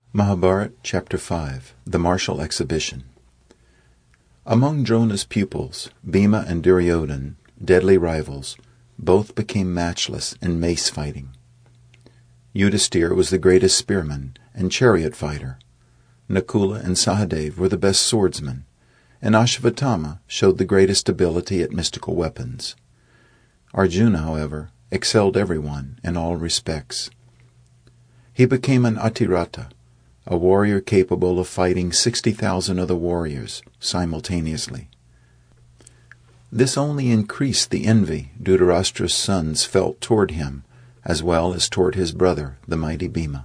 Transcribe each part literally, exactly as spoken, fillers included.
Mahabharata, Chapter five, The Martial Exhibition. Among Drona's pupils, Bhima and Duryodhana, deadly rivals, both became matchless in mace fighting. Yudhisthira was the greatest spearman and chariot fighter. Nakula and Sahadev were the best swordsmen, and Ashvatthama showed the greatest ability at mystical weapons. Arjuna, however, excelled everyone in all respects. He became an Atirata, a warrior capable of fighting sixty thousand other warriors simultaneously. This only increased the envy Dhritarashtra's sons felt toward him, as well as toward his brother, the mighty Bhima.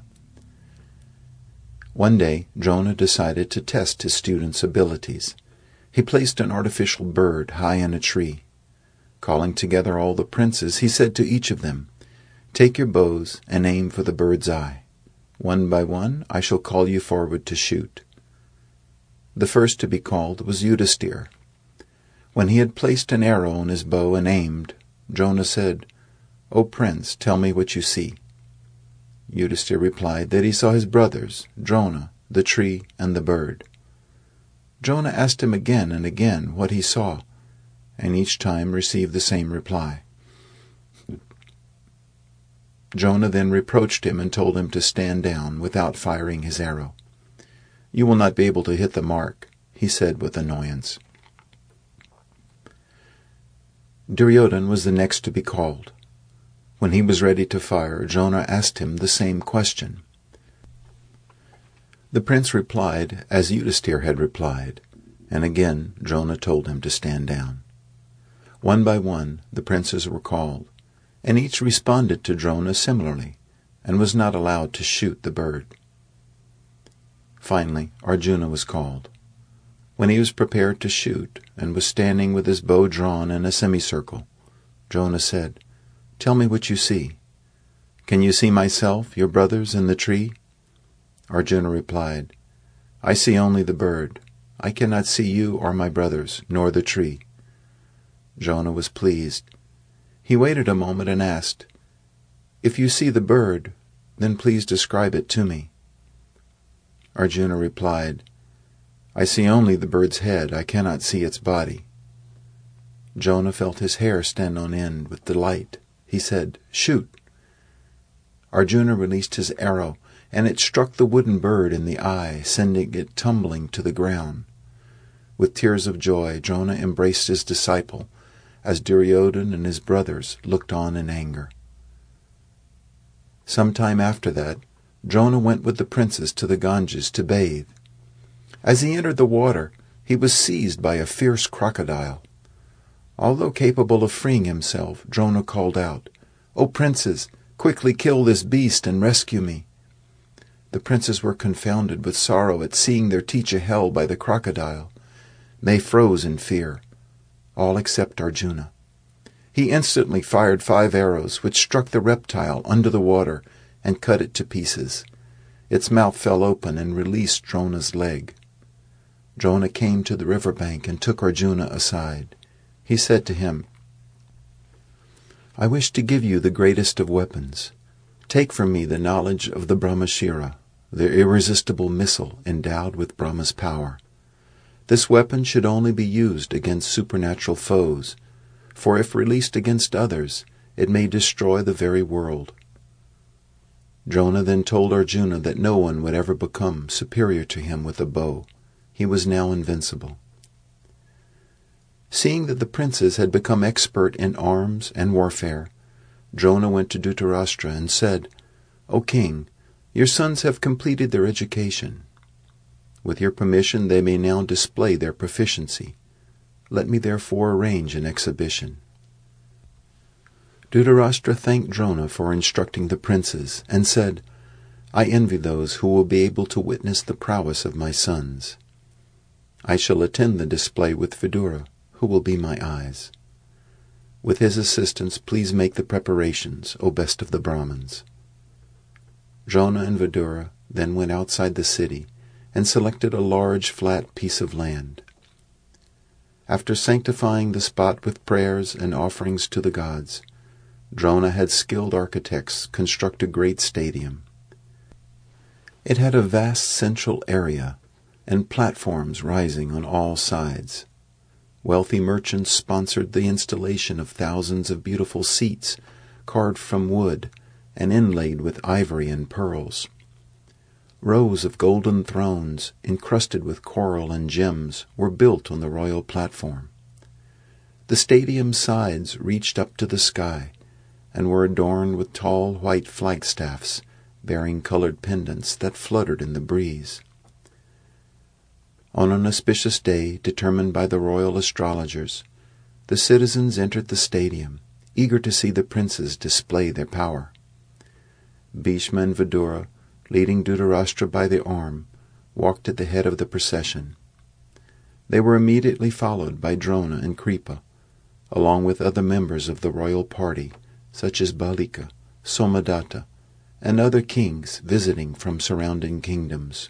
One day, Drona decided to test his students' abilities. He placed an artificial bird high in a tree. Calling together all the princes, he said to each of them, "Take your bows and aim for the bird's eye. One by one I shall call you forward to shoot." The first to be called was Yudhisthira. When he had placed an arrow on his bow and aimed, Drona said, "O Prince, tell me what you see." Yudhisthira replied that he saw his brothers, Drona, the tree, and the bird. Drona asked him again and again what he saw, and each time received the same reply. Drona then reproached him and told him to stand down without firing his arrow. "You will not be able to hit the mark," he said with annoyance. Duryodhana was the next to be called. When he was ready to fire, Drona asked him the same question. The prince replied as Yudhisthira had replied, and again Drona told him to stand down. One by one the princes were called, and each responded to Drona similarly, and was not allowed to shoot the bird. Finally, Arjuna was called. When he was prepared to shoot, and was standing with his bow drawn in a semicircle, Drona said, "Tell me what you see. Can you see myself, your brothers, in the tree?" Arjuna replied, "I see only the bird. I cannot see you or my brothers, nor the tree." Drona was pleased. He waited a moment and asked, "If you see the bird, then please describe it to me." Arjuna replied, "I see only the bird's head. I cannot see its body." Drona felt his hair stand on end with delight. He said, "Shoot." Arjuna released his arrow, and it struck the wooden bird in the eye, sending it tumbling to the ground. With tears of joy, Drona embraced his disciple, as Duryodhana and his brothers looked on in anger. Some time after that, Drona went with the princes to the Ganges to bathe. As he entered the water, he was seized by a fierce crocodile. Although capable of freeing himself, Drona called out, "O princes, quickly kill this beast and rescue me." The princes were confounded with sorrow at seeing their teacher held by the crocodile. They froze in fear, all except Arjuna. He instantly fired five arrows, which struck the reptile under the water and cut it to pieces. Its mouth fell open and released Drona's leg. Drona came to the river bank and took Arjuna aside. He said to him, "I wish to give you the greatest of weapons. Take from me the knowledge of the Brahmashira, the irresistible missile endowed with Brahma's power. This weapon should only be used against supernatural foes, for if released against others, it may destroy the very world." Drona then told Arjuna that no one would ever become superior to him with a bow. He was now invincible. Seeing that the princes had become expert in arms and warfare, Drona went to Dhritarashtra and said, "O king, your sons have completed their education. With your permission they may now display their proficiency. Let me therefore arrange an exhibition." Dhritarashtra thanked Drona for instructing the princes, and said, "I envy those who will be able to witness the prowess of my sons. I shall attend the display with Vidura, who will be my eyes. With his assistance please make the preparations, O best of the Brahmins." Drona and Vidura then went outside the city and selected a large flat piece of land. After sanctifying the spot with prayers and offerings to the gods, Drona had skilled architects construct a great stadium. It had a vast central area and platforms rising on all sides. Wealthy merchants sponsored the installation of thousands of beautiful seats carved from wood and inlaid with ivory and pearls. Rows of golden thrones, encrusted with coral and gems, were built on the royal platform. The stadium's sides reached up to the sky and were adorned with tall white flagstaffs bearing colored pendants that fluttered in the breeze. On an auspicious day determined by the royal astrologers, the citizens entered the stadium, eager to see the princes display their power. Bhishma and Vidura, leading Dhritarashtra by the arm, walked at the head of the procession. They were immediately followed by Drona and Kripa, along with other members of the royal party, such as Balika, Somadatta, and other kings visiting from surrounding kingdoms.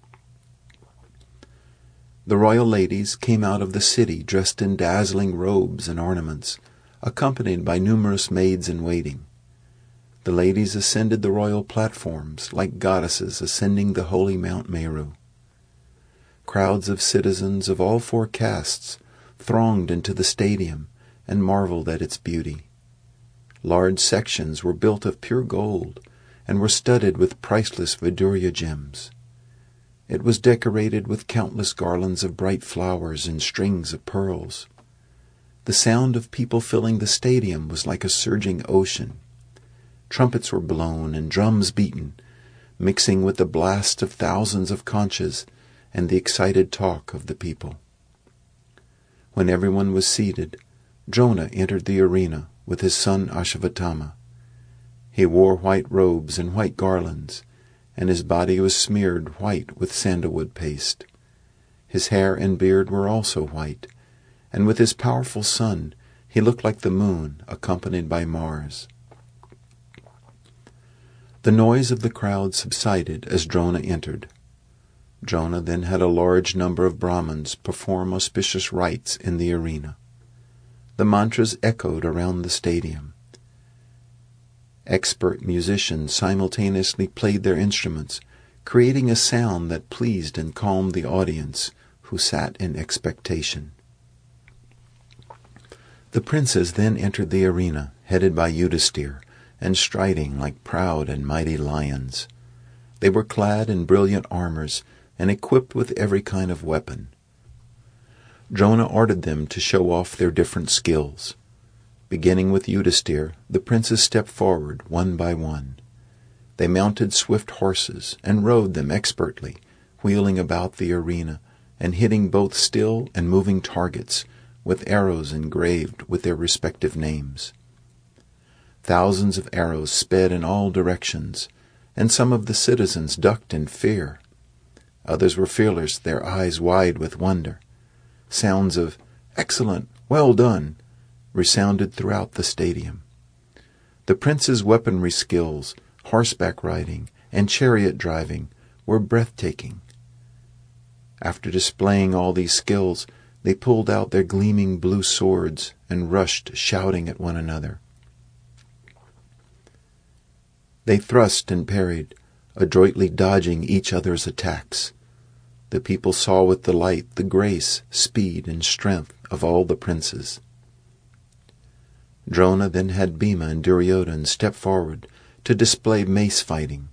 The royal ladies came out of the city dressed in dazzling robes and ornaments, accompanied by numerous maids-in-waiting. The ladies ascended the royal platforms like goddesses ascending the holy Mount Meru. Crowds of citizens of all four castes thronged into the stadium and marveled at its beauty. Large sections were built of pure gold and were studded with priceless Vidurya gems. It was decorated with countless garlands of bright flowers and strings of pearls. The sound of people filling the stadium was like a surging ocean. Trumpets were blown and drums beaten, mixing with the blast of thousands of conchas and the excited talk of the people. When everyone was seated, Drona entered the arena with his son Ashvatthama. He wore white robes and white garlands, and his body was smeared white with sandalwood paste. His hair and beard were also white, and with his powerful son he looked like the moon accompanied by Mars. The noise of the crowd subsided as Drona entered. Drona then had a large number of Brahmins perform auspicious rites in the arena. The mantras echoed around the stadium. Expert musicians simultaneously played their instruments, creating a sound that pleased and calmed the audience, who sat in expectation. The princes then entered the arena, headed by Yudhisthira, and striding like proud and mighty lions. They were clad in brilliant armors and equipped with every kind of weapon. Drona ordered them to show off their different skills. Beginning with Yudhisthira, the princes stepped forward one by one. They mounted swift horses and rode them expertly, wheeling about the arena and hitting both still and moving targets with arrows engraved with their respective names. Thousands of arrows sped in all directions, and some of the citizens ducked in fear. Others were fearless, their eyes wide with wonder. Sounds of "Excellent! Well done!" resounded throughout the stadium. The prince's weaponry skills, horseback riding, and chariot driving were breathtaking. After displaying all these skills, they pulled out their gleaming blue swords and rushed shouting at one another. They thrust and parried, adroitly dodging each other's attacks. The people saw with delight the grace, speed, and strength of all the princes. Drona then had Bhima and Duryodhana step forward to display mace fighting.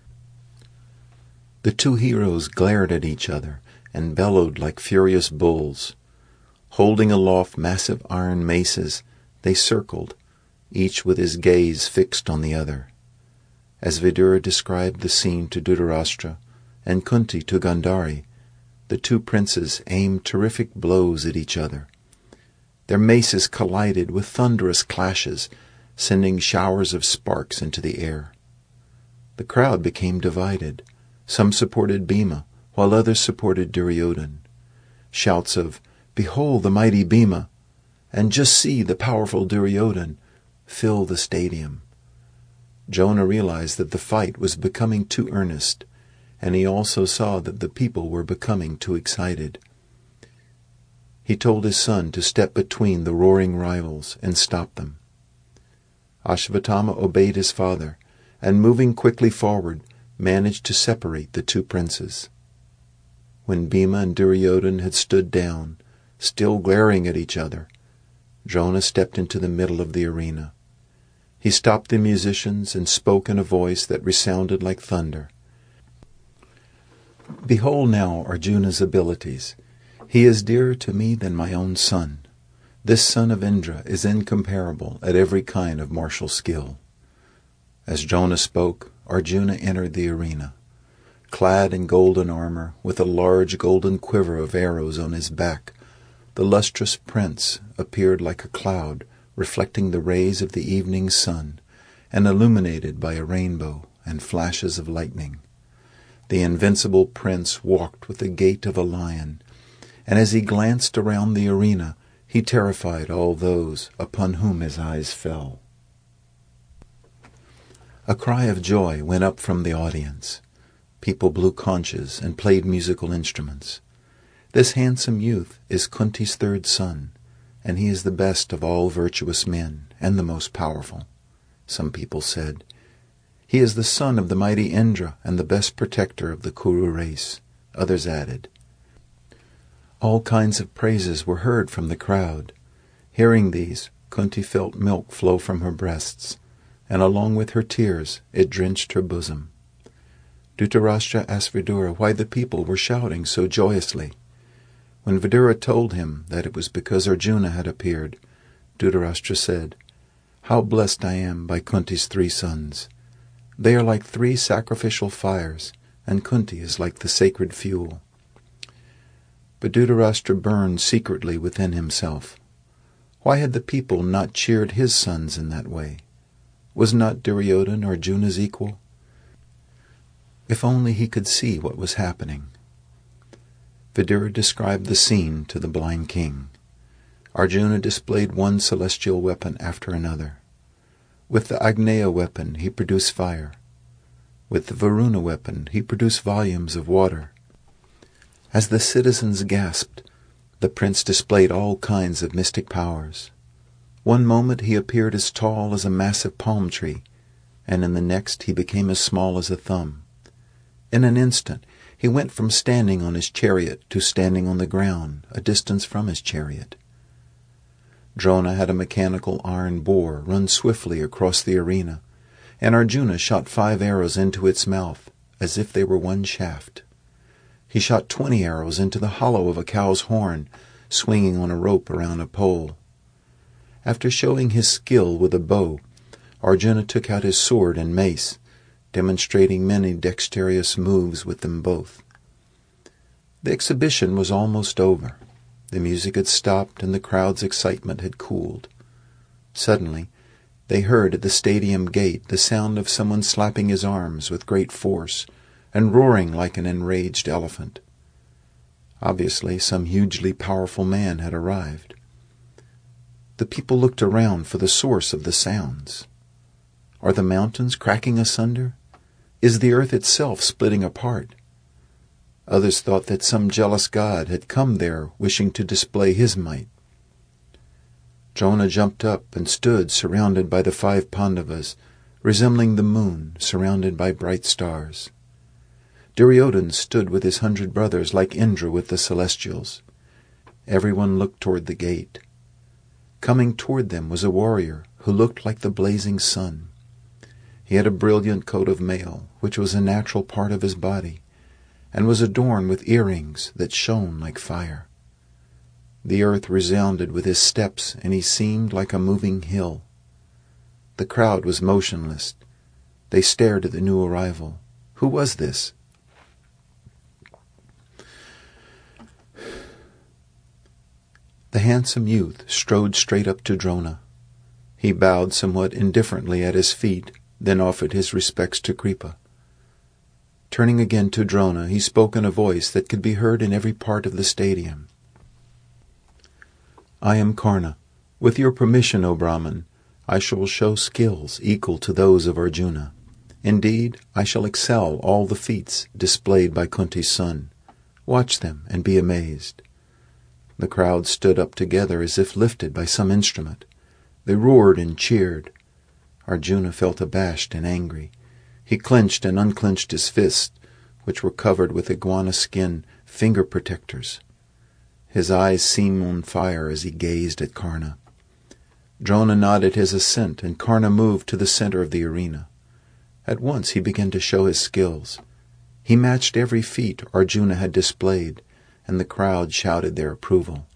The two heroes glared at each other and bellowed like furious bulls. Holding aloft massive iron maces, they circled, each with his gaze fixed on the other. As Vidura described the scene to Dhritarashtra and Kunti to Gandhari, the two princes aimed terrific blows at each other. Their maces collided with thunderous clashes, sending showers of sparks into the air. The crowd became divided. Some supported Bhima, while others supported Duryodhana. Shouts of "Behold the mighty Bhima!" and "Just see the powerful Duryodhana!" filled the stadium. Drona realized that the fight was becoming too earnest, and he also saw that the people were becoming too excited. He told his son to step between the roaring rivals and stop them. Ashvatthama obeyed his father, and moving quickly forward, managed to separate the two princes. When Bhima and Duryodhana had stood down, still glaring at each other, Drona stepped into the middle of the arena. He stopped the musicians and spoke in a voice that resounded like thunder. "Behold now Arjuna's abilities. He is dearer to me than my own son. This son of Indra is incomparable at every kind of martial skill." As Drona spoke, Arjuna entered the arena. Clad in golden armor, with a large golden quiver of arrows on his back, the lustrous prince appeared like a cloud reflecting the rays of the evening sun and illuminated by a rainbow and flashes of lightning. The invincible prince walked with the gait of a lion, and as he glanced around the arena, he terrified all those upon whom his eyes fell. A cry of joy went up from the audience. People blew conches and played musical instruments. This handsome youth is Kunti's third son, and he is the best of all virtuous men and the most powerful, some people said. He is the son of the mighty Indra and the best protector of the Kuru race, others added. All kinds of praises were heard from the crowd. Hearing these, Kunti felt milk flow from her breasts, and along with her tears it drenched her bosom. Dhritarashtra asked Vidura why the people were shouting so joyously. When Vidura told him that it was because Arjuna had appeared, Dhritarashtra said, "How blessed I am by Kunti's three sons. They are like three sacrificial fires, and Kunti is like the sacred fuel." But Dhritarashtra burned secretly within himself. Why had the people not cheered his sons in that way? Was not Duryodhana Arjuna's equal? If only he could see what was happening. Vidura described the scene to the blind king. Arjuna displayed one celestial weapon after another. With the Agneya weapon he produced fire. With the Varuna weapon he produced volumes of water. As the citizens gasped, the prince displayed all kinds of mystic powers. One moment he appeared as tall as a massive palm tree, and in the next he became as small as a thumb. In an instant he went from standing on his chariot to standing on the ground, a distance from his chariot. Drona had a mechanical iron boar run swiftly across the arena, and Arjuna shot five arrows into its mouth, as if they were one shaft. He shot twenty arrows into the hollow of a cow's horn, swinging on a rope around a pole. After showing his skill with a bow, Arjuna took out his sword and mace, demonstrating many dexterous moves with them both. The exhibition was almost over. The music had stopped and the crowd's excitement had cooled. Suddenly, they heard at the stadium gate the sound of someone slapping his arms with great force and roaring like an enraged elephant. Obviously, some hugely powerful man had arrived. The people looked around for the source of the sounds. Are the mountains cracking asunder? Is the earth itself splitting apart? Others thought that some jealous god had come there wishing to display his might. Drona jumped up and stood surrounded by the five Pandavas, resembling the moon surrounded by bright stars. Duryodhana stood with his hundred brothers like Indra with the celestials. Everyone looked toward the gate. Coming toward them was a warrior who looked like the blazing sun. He had a brilliant coat of mail, which was a natural part of his body, and was adorned with earrings that shone like fire. The earth resounded with his steps, and he seemed like a moving hill. The crowd was motionless. They stared at the new arrival. Who was this? The handsome youth strode straight up to Drona. He bowed somewhat indifferently at his feet, then offered his respects to Kripa. Turning again to Drona, he spoke in a voice that could be heard in every part of the stadium. "I am Karna. With your permission, O Brahman, I shall show skills equal to those of Arjuna. Indeed, I shall excel all the feats displayed by Kunti's son. Watch them and be amazed." The crowd stood up together as if lifted by some instrument. They roared and cheered. Arjuna felt abashed and angry. He clenched and unclenched his fists, which were covered with iguana skin finger protectors. His eyes seemed on fire as he gazed at Karna. Drona nodded his assent, and Karna moved to the center of the arena. At once he began to show his skills. He matched every feat Arjuna had displayed, and the crowd shouted their approval.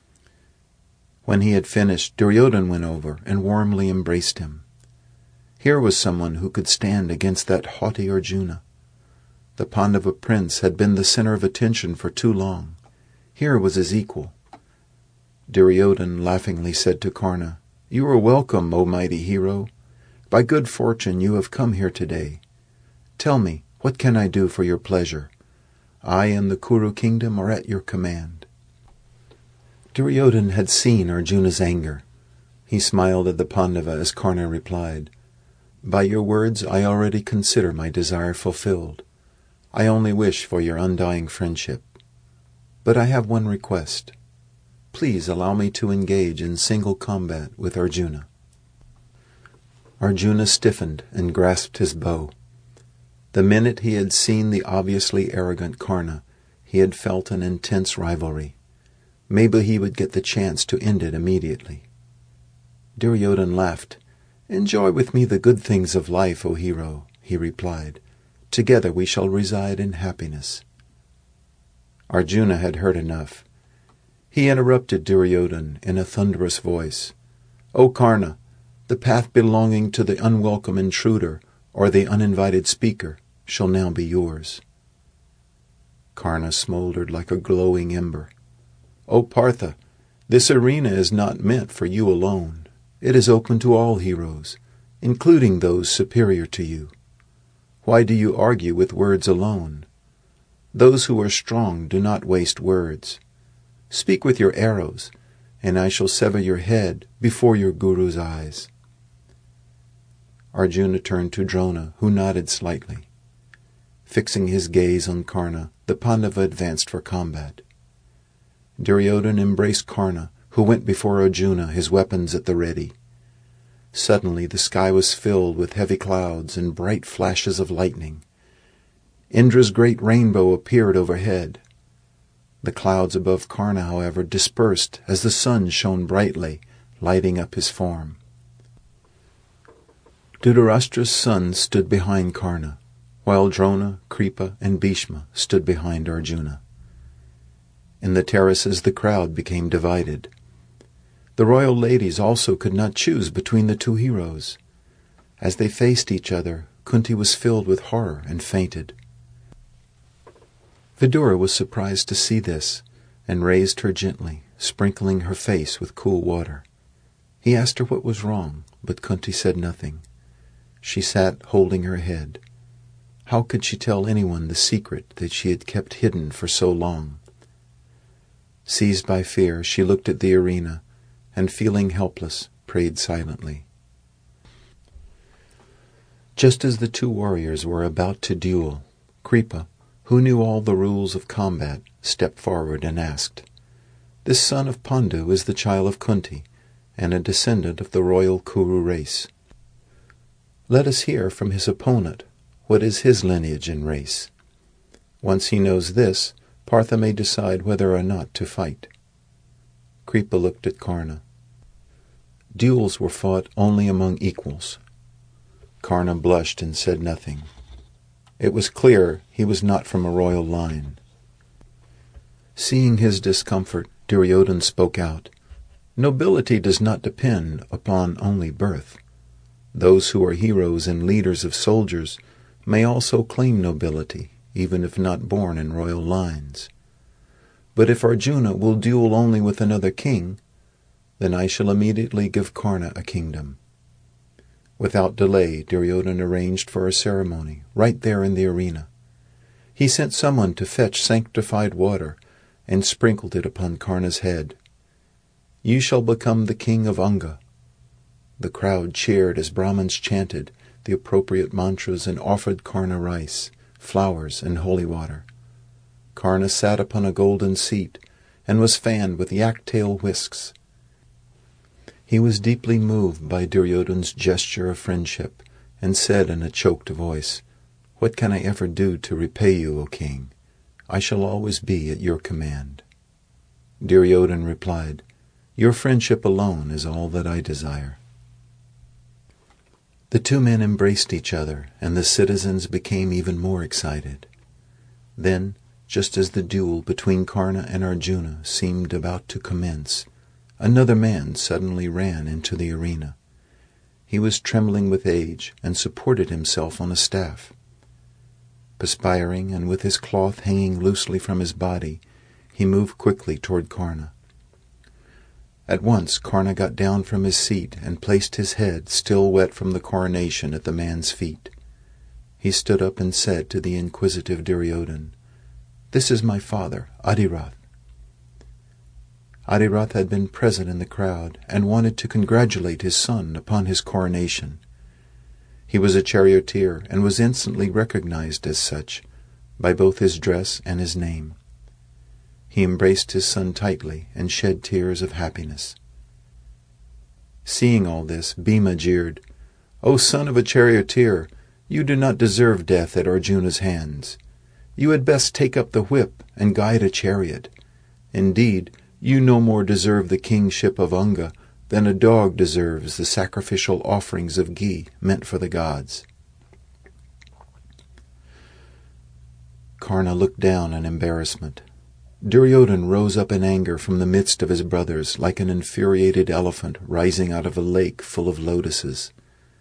When he had finished, Duryodhana went over and warmly embraced him. Here was someone who could stand against that haughty Arjuna. The Pandava prince had been the center of attention for too long. Here was his equal. Duryodhana laughingly said to Karna, "You are welcome, O mighty hero. By good fortune you have come here today. Tell me, what can I do for your pleasure? I and the Kuru kingdom are at your command." Duryodhana had seen Arjuna's anger. He smiled at the Pandava as Karna replied, "By your words I already consider my desire fulfilled. I only wish for your undying friendship. But I have one request. Please allow me to engage in single combat with Arjuna." Arjuna stiffened and grasped his bow. The minute he had seen the obviously arrogant Karna, he had felt an intense rivalry. Maybe he would get the chance to end it immediately. Duryodhana laughed. "Enjoy with me the good things of life, O hero," he replied. "Together we shall reside in happiness." Arjuna had heard enough. He interrupted Duryodhana in a thunderous voice. "O Karna, the path belonging to the unwelcome intruder or the uninvited speaker shall now be yours." Karna smoldered like a glowing ember. "O Partha, this arena is not meant for you alone. It is open to all heroes, including those superior to you. Why do you argue with words alone? Those who are strong do not waste words. Speak with your arrows, and I shall sever your head before your guru's eyes." Arjuna turned to Drona, who nodded slightly. Fixing his gaze on Karna, the Pandava advanced for combat. Duryodhana embraced Karna, who went before Arjuna, his weapons at the ready. Suddenly the sky was filled with heavy clouds and bright flashes of lightning. Indra's great rainbow appeared overhead. The clouds above Karna, however, dispersed as the sun shone brightly, lighting up his form. Dhritarashtra's son stood behind Karna, while Drona, Kripa, and Bhishma stood behind Arjuna. In the terraces the crowd became divided. The royal ladies also could not choose between the two heroes. As they faced each other, Kunti was filled with horror and fainted. Vidura was surprised to see this, and raised her gently, sprinkling her face with cool water. He asked her what was wrong, but Kunti said nothing. She sat holding her head. How could she tell anyone the secret that she had kept hidden for so long? Seized by fear, she looked at the arena, and feeling helpless, prayed silently. Just as the two warriors were about to duel, Kripa, who knew all the rules of combat, stepped forward and asked, "This son of Pandu is the child of Kunti, and a descendant of the royal Kuru race. Let us hear from his opponent what is his lineage and race. Once he knows this, Partha may decide whether or not to fight." Kripa looked at Karna. Duels were fought only among equals. Karna blushed and said nothing. It was clear he was not from a royal line. Seeing his discomfort, Duryodhana spoke out, "Nobility does not depend upon only birth. Those who are heroes and leaders of soldiers may also claim nobility, even if not born in royal lines. But if Arjuna will duel only with another king, then I shall immediately give Karna a kingdom." Without delay, Duryodhana arranged for a ceremony right there in the arena. He sent someone to fetch sanctified water and sprinkled it upon Karna's head. "You shall become the king of Anga." The crowd cheered as Brahmins chanted the appropriate mantras and offered Karna rice, flowers, and holy water. Karna sat upon a golden seat and was fanned with yak-tail whisks. He was deeply moved by Duryodhana's gesture of friendship and said in a choked voice, What can I ever do to repay you, O king? I shall always be at your command." Duryodhan replied, "Your friendship alone is all that I desire." The two men embraced each other, and the citizens became even more excited. Then, just as the duel between Karna and Arjuna seemed about to commence, another man suddenly ran into the arena. He was trembling with age and supported himself on a staff. Perspiring and with his cloth hanging loosely from his body, he moved quickly toward Karna. At once Karna got down from his seat and placed his head, still wet from the coronation, at the man's feet. He stood up and said to the inquisitive Duryodhan, "This is my father, Adirath." Adirath had been present in the crowd and wanted to congratulate his son upon his coronation. He was a charioteer and was instantly recognized as such by both his dress and his name. He embraced his son tightly and shed tears of happiness. Seeing all this, Bhima jeered, "O son of a charioteer, you do not deserve death at Arjuna's hands. You had best take up the whip and guide a chariot. Indeed, you no more deserve the kingship of Anga than a dog deserves the sacrificial offerings of ghee meant for the gods." Karna looked down in embarrassment. Duryodhan rose up in anger from the midst of his brothers like an infuriated elephant rising out of a lake full of lotuses.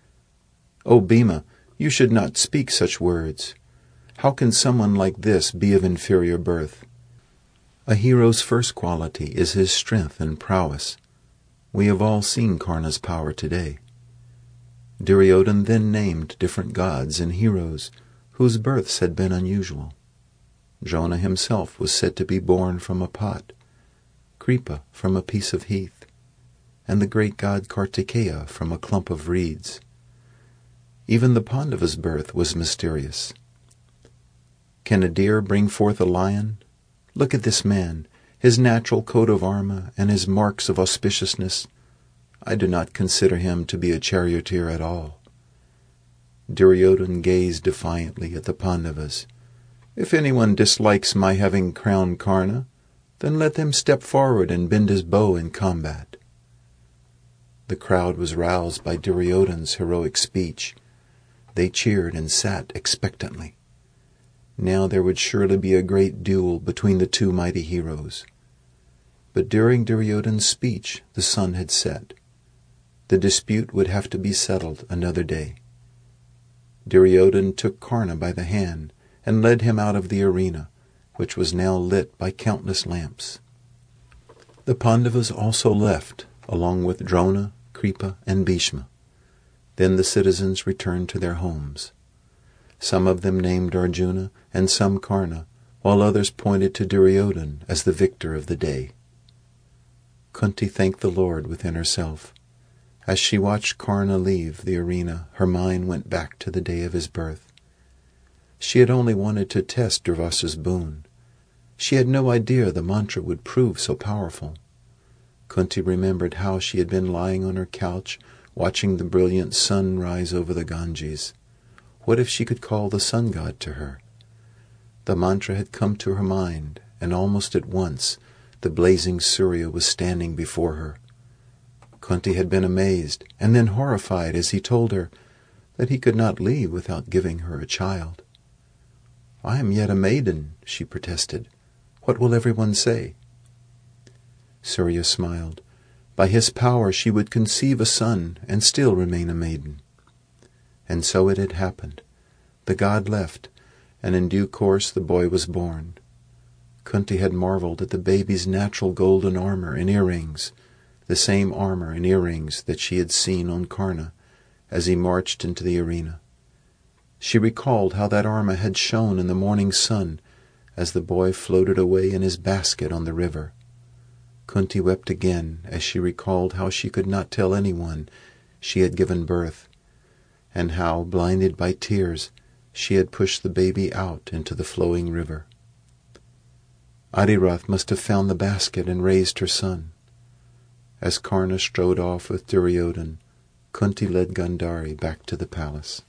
"O Bhima, you should not speak such words. How can someone like this be of inferior birth? A hero's first quality is his strength and prowess. We have all seen Karna's power today." Duryodhan then named different gods and heroes whose births had been unusual. Drona himself was said to be born from a pot, Kripa from a piece of heath, and the great god Kartikeya from a clump of reeds. Even the Pandava's birth was mysterious. Can a deer bring forth a lion? Look at this man, his natural coat of armor and his marks of auspiciousness. I do not consider him to be a charioteer at all. Duryodhan gazed defiantly at the Pandavas. "If anyone dislikes my having crowned Karna, then let him step forward and bend his bow in combat." The crowd was roused by Duryodhan's heroic speech. They cheered and sat expectantly. Now there would surely be a great duel between the two mighty heroes. But during Duryodhan's speech the sun had set. The dispute would have to be settled another day. Duryodhan took Karna by the hand and led him out of the arena, which was now lit by countless lamps. The Pandavas also left, along with Drona, Kripa, and Bhishma. Then the citizens returned to their homes. Some of them named Arjuna and some Karna, while others pointed to Duryodhan as the victor of the day. Kunti thanked the Lord within herself. As she watched Karna leave the arena, her mind went back to the day of his birth. She had only wanted to test Durvasa's boon. She had no idea the mantra would prove so powerful. Kunti remembered how she had been lying on her couch, watching the brilliant sun rise over the Ganges. What if she could call the sun god to her? The mantra had come to her mind, and almost at once the blazing Surya was standing before her. Kunti had been amazed and then horrified as he told her that he could not leave without giving her a child. "I am yet a maiden," she protested. "What will everyone say?" Surya smiled. By his power she would conceive a son and still remain a maiden. And so it had happened. The god left, and in due course the boy was born. Kunti had marveled at the baby's natural golden armor and earrings, the same armor and earrings that she had seen on Karna as he marched into the arena. She recalled how that armor had shone in the morning sun as the boy floated away in his basket on the river. Kunti wept again as she recalled how she could not tell anyone she had given birth, and how, blinded by tears, she had pushed the baby out into the flowing river. Adirath must have found the basket and raised her son. As Karna strode off with Duryodhan, Kunti led Gandhari back to the palace.